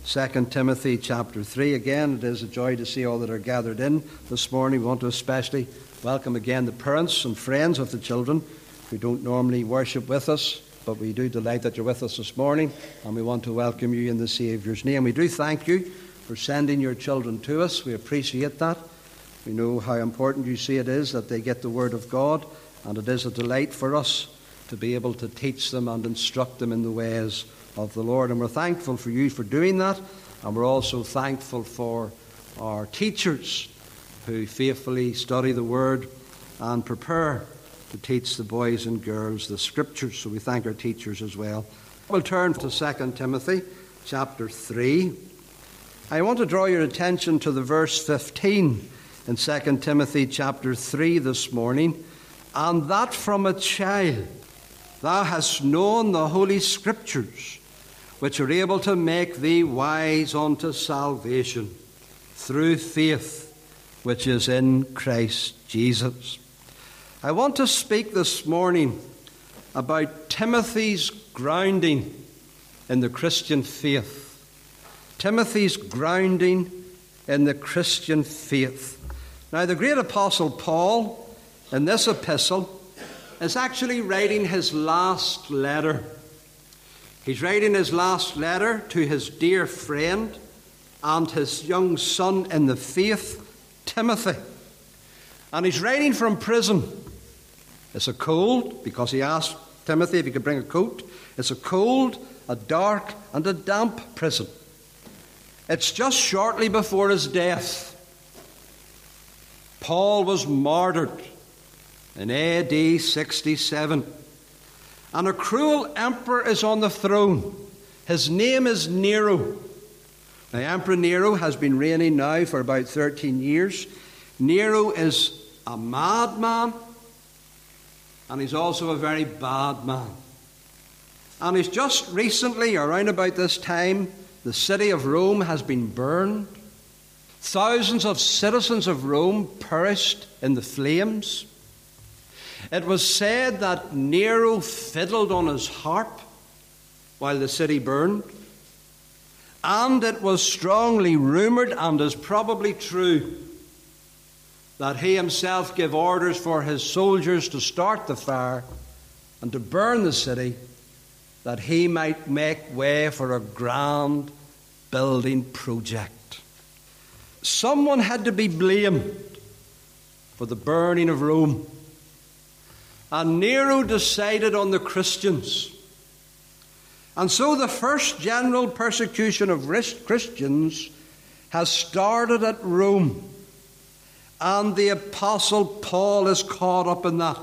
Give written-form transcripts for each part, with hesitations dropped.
2 Timothy chapter 3. Again, it is a joy to see all that are gathered in this morning. We want to especially welcome again the parents and friends of the children who don't normally worship with us, but we do delight that you're with us this morning, and we want to welcome you in the Saviour's name. We do thank you for sending your children to us. We appreciate that. We know how important you see it is that they get the Word of God, and it is a delight for us to be able to teach them and instruct them in the ways of the Lord. And we're thankful for you for doing that, and we're also thankful for our teachers who faithfully study the Word and prepare to teach the boys and girls the Scriptures. So we thank our teachers as well. We'll turn to 2 Timothy chapter 3. I want to draw your attention to the verse 15 in 2 Timothy chapter 3 this morning. And that from a child thou hast known the Holy Scriptures, which are able to make thee wise unto salvation through faith which is in Christ Jesus. I want to speak this morning about Timothy's grounding in the Christian faith. Timothy's grounding in the Christian faith. Now, the great apostle Paul, in this epistle, is actually writing his last letter. He's writing his last letter to his dear friend and his young son in the faith, Timothy. And he's writing from prison. It's a cold, because he asked Timothy if he could bring a coat. It's a cold, a dark, and a damp prison. It's just shortly before his death. Paul was martyred in AD 67. And a cruel emperor is on the throne. His name is Nero. Now, Emperor Nero has been reigning now for about 13 years. Nero is a madman, and he's also a very bad man. And he's just recently, around about this time, the city of Rome has been burned. Thousands of citizens of Rome perished in the flames. It was said that Nero fiddled on his harp while the city burned. And it was strongly rumoured, and is probably true, that he himself gave orders for his soldiers to start the fire and to burn the city, that he might make way for a grand building project. Someone had to be blamed for the burning of Rome. And Nero decided on the Christians. And so the first general persecution of Christians has started at Rome. And the Apostle Paul is caught up in that.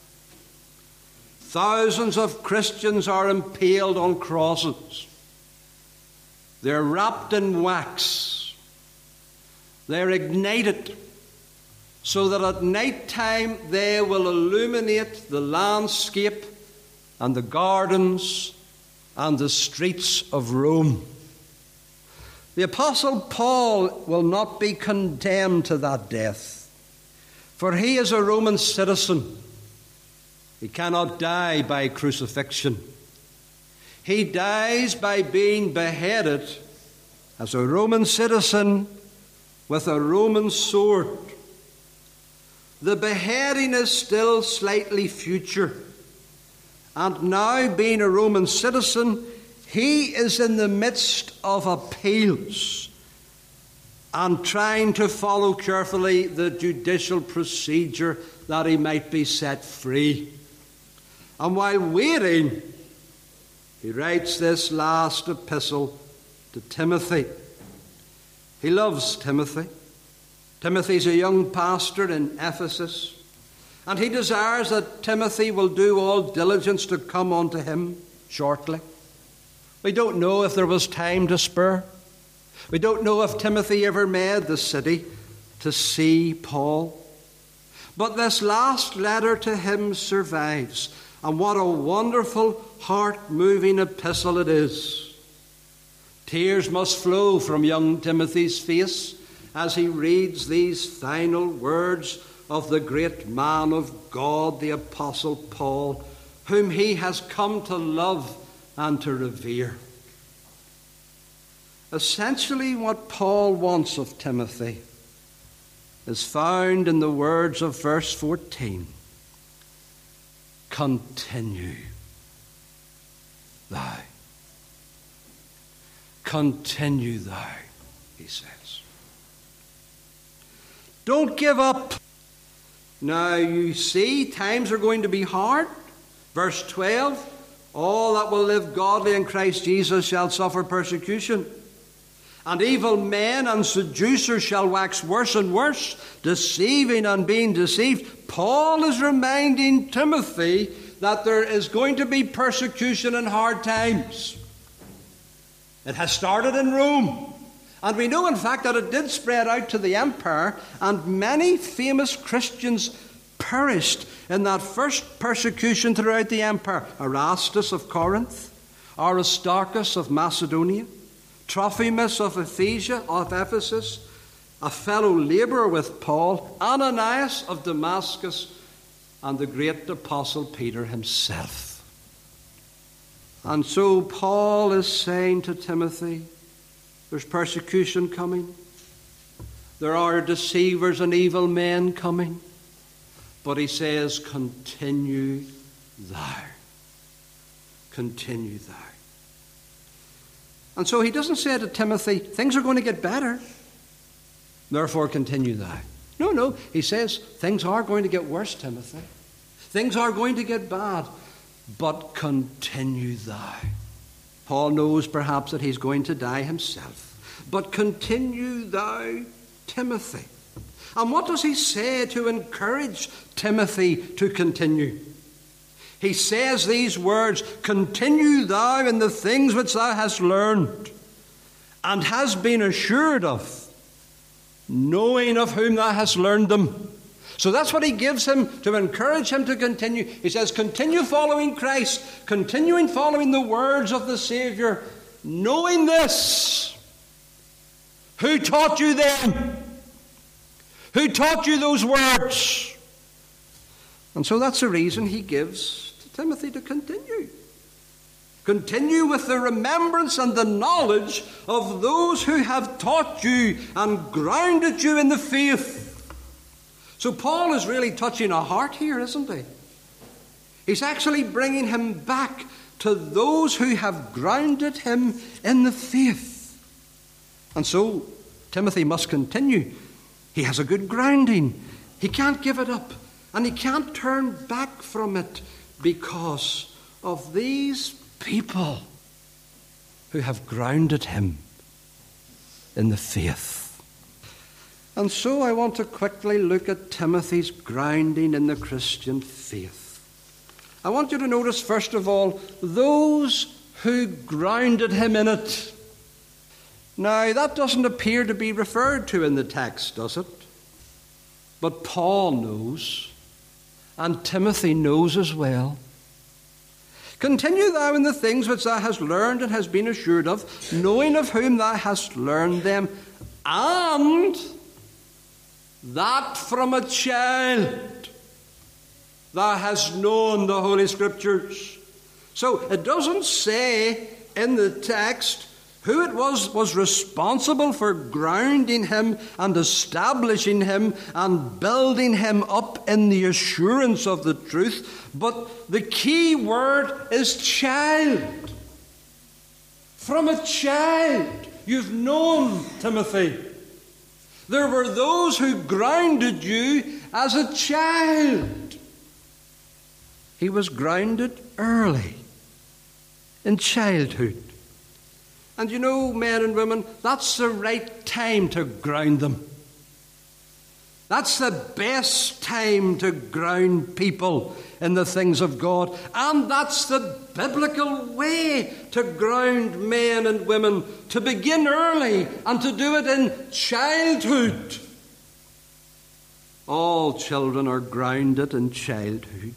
Thousands of Christians are impaled on crosses. They're wrapped in wax. They're ignited, so that at night time they will illuminate the landscape and the gardens and the streets of Rome. The Apostle Paul will not be condemned to that death, for he is a Roman citizen. He cannot die by crucifixion. He dies by being beheaded as a Roman citizen with a Roman sword. The beheading is still slightly future. And now, being a Roman citizen, he is in the midst of appeals and trying to follow carefully the judicial procedure that he might be set free. And while waiting, he writes this last epistle to Timothy. He loves Timothy. Timothy's a young pastor in Ephesus, and he desires that Timothy will do all diligence to come unto him shortly. We don't know if there was time to spare. We don't know if Timothy ever made the city to see Paul. But this last letter to him survives, and what a wonderful, heart-moving epistle it is. Tears must flow from young Timothy's face as he reads these final words of the great man of God, the Apostle Paul, whom he has come to love and to revere. essentially what Paul wants of Timothy is found in the words of verse 14. Continue thou. Continue thou, he says. Don't give up. Now you see, times are going to be hard. Verse 12, all that will live godly in Christ Jesus shall suffer persecution. And evil men and seducers shall wax worse and worse, deceiving and being deceived. Paul is reminding Timothy that there is going to be persecution and hard times. It has started in Rome. And we know, in fact, that it did spread out to the empire, and many famous Christians perished in that first persecution throughout the empire. Erastus of Corinth, Aristarchus of Macedonia, Trophimus of Ephesus, a fellow labourer with Paul, Ananias of Damascus, and the great apostle Peter himself. And so Paul is saying to Timothy, there's persecution coming. There are deceivers and evil men coming. But he says, continue thou. Continue thou. And so he doesn't say to Timothy, things are going to get better, therefore continue thou. No. He says, things are going to get worse, Timothy. Things are going to get bad, but continue thou. Paul knows perhaps that he's going to die himself. But continue thou, Timothy. And what does he say to encourage Timothy to continue? He says these words, continue thou in the things which thou hast learned and hast been assured of, knowing of whom thou hast learned them. So that's what he gives him to encourage him to continue. He says, continue following Christ, continuing following the words of the Saviour, knowing this. Who taught you them? Who taught you those words? And so that's the reason he gives to Timothy to continue. Continue with the remembrance and the knowledge of those who have taught you and grounded you in the faith. So Paul is really touching a heart here, isn't he? He's actually bringing him back to those who have grounded him in the faith. And so Timothy must continue. He has a good grounding. He can't give it up. And he can't turn back from it because of these people who have grounded him in the faith. And so I want to quickly look at Timothy's grounding in the Christian faith. I want you to notice, first of all, those who grounded him in it. Now, that doesn't appear to be referred to in the text, does it? But Paul knows, and Timothy knows as well. Continue thou in the things which thou hast learned and hast been assured of, knowing of whom thou hast learned them, and that from a child thou hast known the Holy Scriptures. So it doesn't say in the text who it was responsible for grounding him and establishing him and building him up in the assurance of the truth. But the key word is child. From a child. You've known Timothy. There were those who grounded you as a child. He was grounded early, in childhood. And you know, men and women, that's the right time to ground them. That's the best time to ground people in the things of God. And that's the biblical way to ground men and women, to begin early and to do it in childhood. All children are grounded in childhood.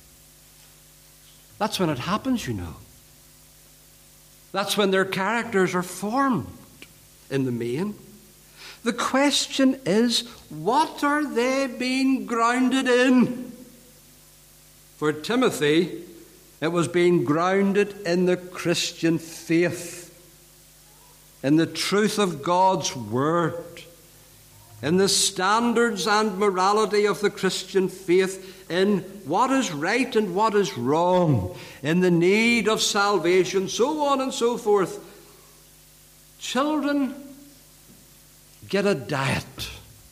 That's when it happens, you know. That's when their characters are formed in the main. The question is, what are they being grounded in? For Timothy, it was being grounded in the Christian faith. in the truth of God's Word, in the standards and morality of the Christian faith, in what is right and what is wrong, in the need of salvation, so on and so forth. Children get a diet.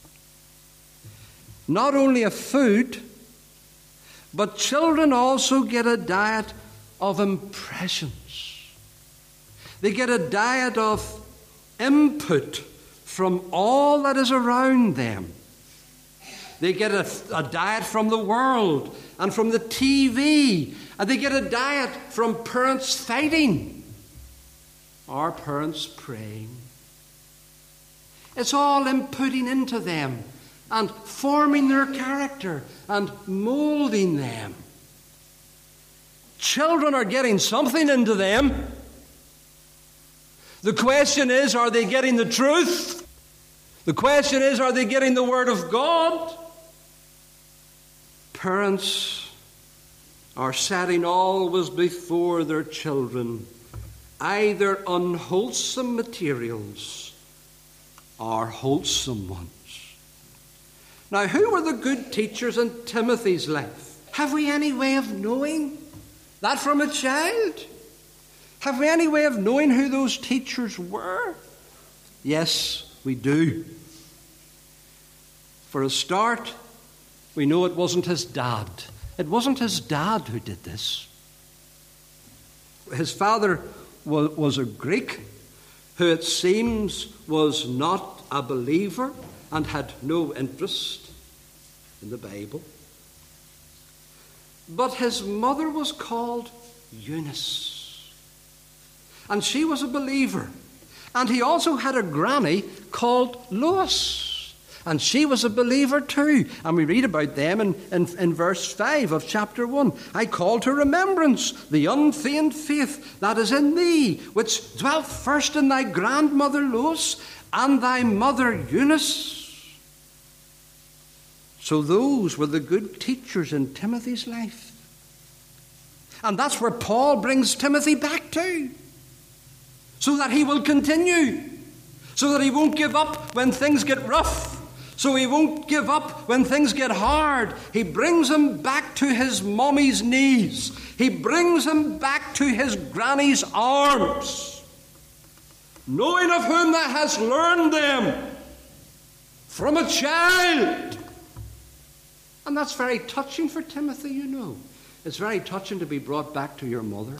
Not only a food, but children also get a diet of impressions. They get a diet of input from all that is around them. They get a diet from the world and from the TV. And they get a diet from parents fighting or parents praying. It's all inputting into them and forming their character and molding them. Children are getting something into them. The question is, are they getting the truth? The question is, are they getting the Word of God? Parents are setting always before their children either unwholesome materials or wholesome ones. Now, who were the good teachers in Timothy's life? Have we any way of knowing that from a child? Have we any way of knowing who those teachers were? Yes, we do. For a start, we know it wasn't his dad. It wasn't his dad who did this. His father was a Greek who, it seems, was not a believer and had no interest in the Bible. But his mother was called Eunice, and she was a believer. And he also had a granny called Lois, and she was a believer too. And we read about them in verse 5 of chapter 1. I call to remembrance the unfeigned faith that is in thee, which dwelt first in thy grandmother Lois and thy mother Eunice. So those were the good teachers in Timothy's life. And that's where Paul brings Timothy back to, so that he will continue, so that he won't give up when things get rough, so he won't give up when things get hard. He brings him back to his mommy's knees. He brings him back to his granny's arms, knowing of whom thou hast learned them from a child. And that's very touching for Timothy, you know. It's very touching to be brought back to your mother.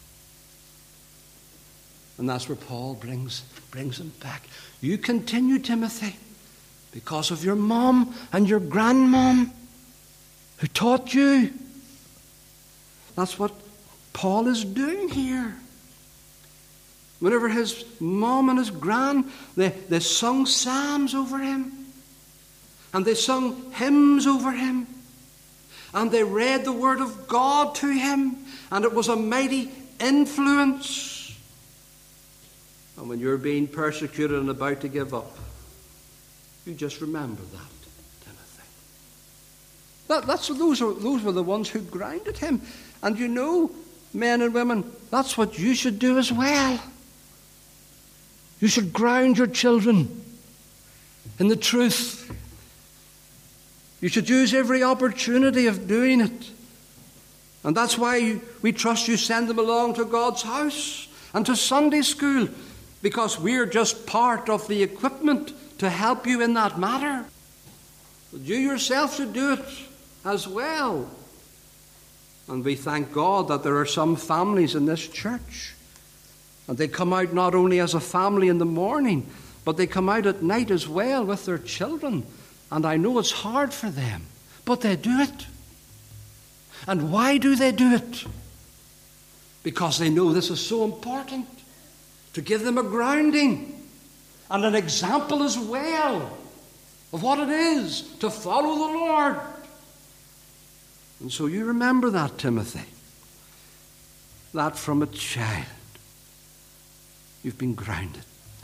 And that's where Paul brings him back. You continue, Timothy, because of your mom and your grandmom who taught you. That's what Paul is doing here. Whenever his mom and his gran, they sung psalms over him, and they sung hymns over him, and they read the Word of God to him, and it was a mighty influence. And when you're being persecuted and about to give up, you just remember that, Timothy. Those were the ones who grounded him. And you know, men and women, that's what you should do as well. You should ground your children in the truth. You should use every opportunity of doing it. And that's why we trust you send them along to God's house and to Sunday school, because we're just part of the equipment to help you in that matter. But you yourself should do it as well. And we thank God that there are some families in this church, and they come out not only as a family in the morning, but they come out at night as well with their children. And I know it's hard for them, but they do it. And why do they do it? Because they know this is so important, to give them a grounding and an example as well of what it is to follow the Lord. And so you remember that, Timothy, that from a child you've been grounded.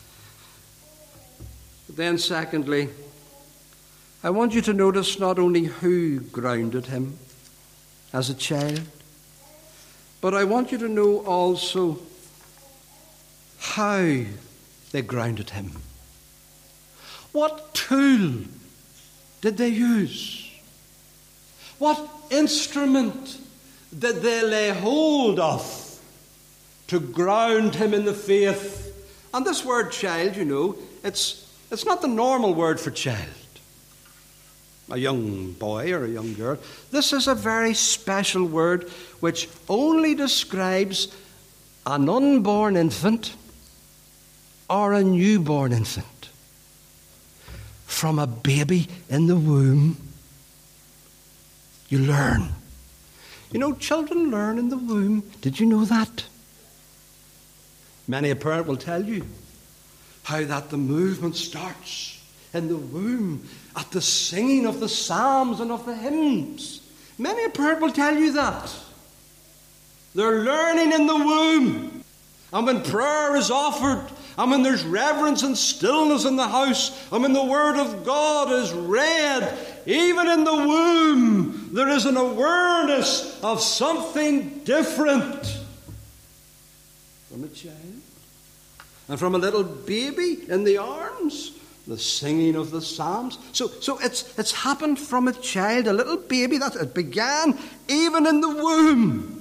But then secondly, I want you to notice not only who grounded him as a child, but I want you to know also how They grounded him. What tool did they use? What instrument did they lay hold of to ground him in the faith? And this word child, it's not the normal word for child. A young boy or a young girl. This is a very special word which only describes an unborn infant or a newborn infant. From a baby in the womb, you learn. Children learn in the womb. Did you know that? Many a parent will tell you how that the movement starts in the womb at the singing of the psalms and of the hymns. Many a parent will tell you that. They're learning in the womb. And when prayer is offered, and when there's reverence and stillness in the house, and when the Word of God is read, even in the womb, there is an awareness of something different from a child. And from a little baby in the arms, the singing of the psalms. So it's happened from a child, a little baby. That it began even in the womb.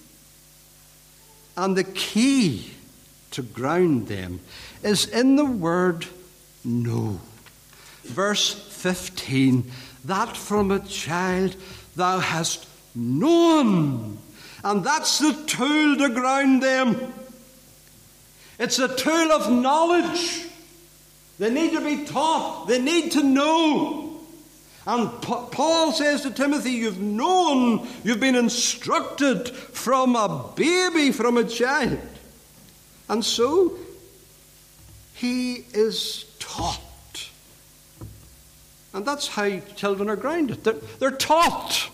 And the key to ground them is in the word know. Verse 15, that from a child thou hast known. And that's the tool to ground them. It's a tool of knowledge. They need to be taught. They need to know. And Paul says to Timothy, you've known, you've been instructed from a baby, from a child. And so, he is taught. And that's how children are grounded. They're taught.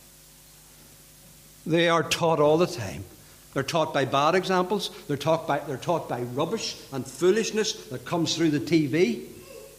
They are taught all the time. They're taught by bad examples. They're taught by rubbish and foolishness that comes through the TV.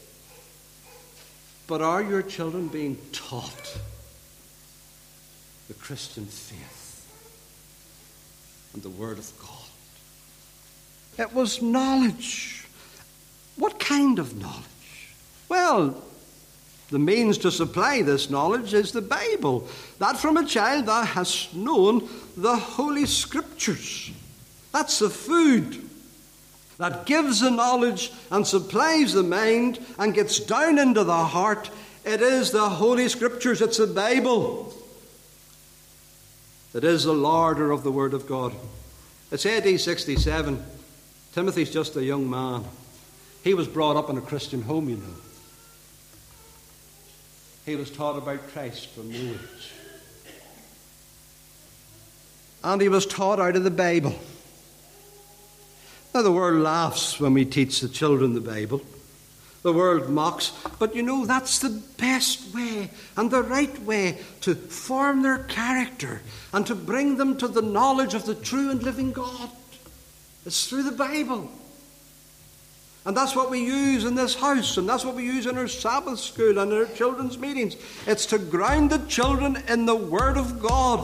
But are your children being taught the Christian faith and the Word of God? It was knowledge. What kind of knowledge? Well, the means to supply this knowledge is the Bible. That from a child thou hast known the Holy Scriptures. That's the food that gives the knowledge and supplies the mind and gets down into the heart. It is the Holy Scriptures. It's the Bible. It is the larder of the Word of God. It's AD 67. Timothy's just a young man. He was brought up in a Christian home, you know. He was taught about Christ from no age. And he was taught out of the Bible. Now, the world laughs when we teach the children the Bible. The world mocks. But you know, that's the best way and the right way to form their character and to bring them to the knowledge of the true and living God. It's through the Bible. And that's what we use in this house, and that's what we use in our Sabbath school and in our children's meetings. It's to ground the children in the Word of God.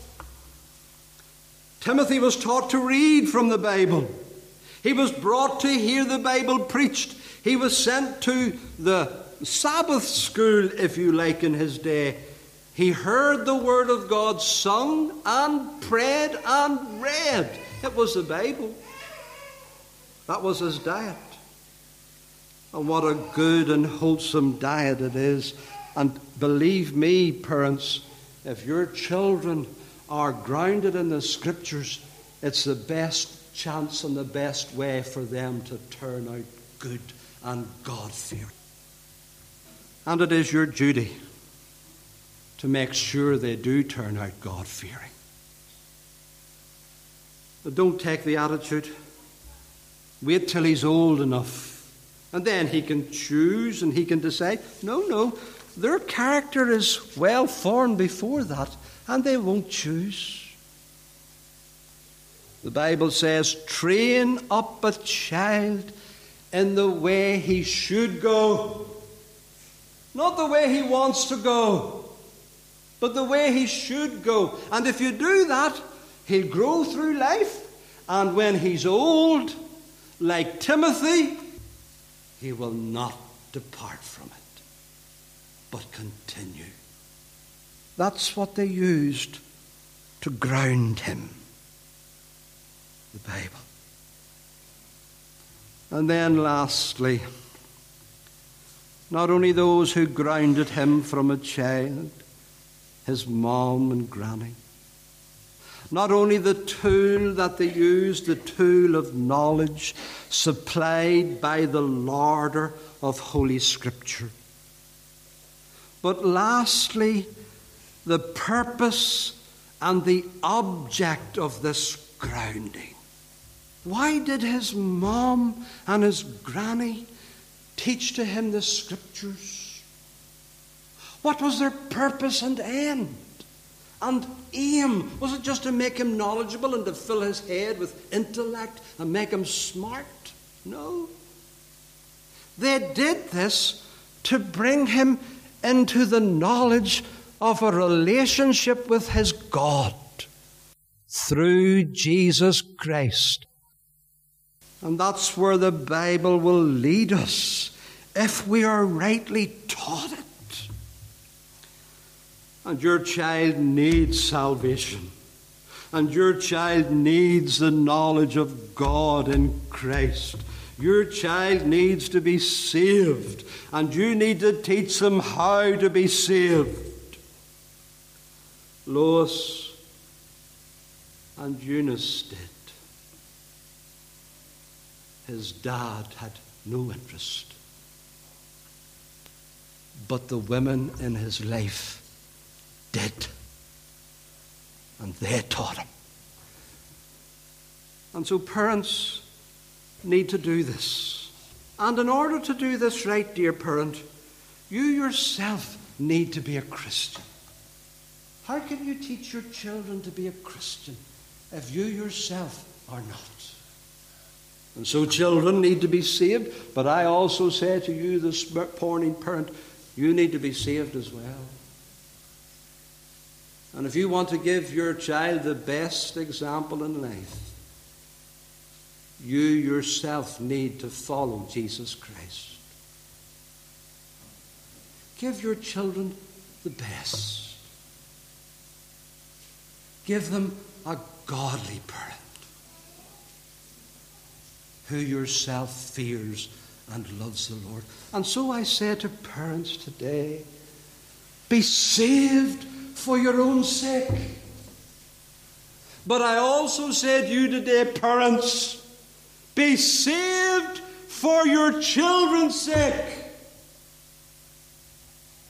Timothy was taught to read from the Bible. He was brought to hear the Bible preached. He was sent to the Sabbath school, if you like, in his day. He heard the Word of God sung and prayed and read. It was the Bible. That was his diet. And what a good and wholesome diet it is. And believe me, parents, if your children are grounded in the Scriptures, it's the best chance and the best way for them to turn out good and God-fearing. And it is your duty to make sure they do turn out God-fearing. But don't take the attitude, wait till he's old enough, and then he can choose and he can decide. No, their character is well formed before that, and they won't choose. The Bible says, train up a child in the way he should go. Not the way he wants to go, but the way he should go. And if you do that, he'll grow through life. And when he's old, like Timothy, he will not depart from it, but continue. That's what they used to ground him, the Bible. And then lastly, not only those who grounded him from a child, his mom and granny, not only the tool that they used, the tool of knowledge supplied by the Lorder of Holy Scripture, but lastly, the purpose and the object of this grounding. Why did his mom and his granny teach to him the Scriptures? What was their purpose and end and aim? Was it just to make him knowledgeable and to fill his head with intellect and make him smart? No. They did this to bring him into the knowledge of a relationship with his God through Jesus Christ. And that's where the Bible will lead us if we are rightly taught it. And your child needs salvation. And your child needs the knowledge of God in Christ. Your child needs to be saved. And you need to teach them how to be saved. Lois and Eunice did. His dad had no interest. But the women in his life did. And they taught him. And so parents need to do this. And in order to do this right, dear parent, you yourself need to be a Christian. How can you teach your children to be a Christian if you yourself are not? And so children need to be saved, but I also say to you, this morning parent, you need to be saved as well. And if you want to give your child the best example in life, you yourself need to follow Jesus Christ. Give your children the best. Give them a godly parent who yourself fears and loves the Lord. And so I say to parents today, be saved for your own sake. But I also say to you today, parents, be saved for your children's sake.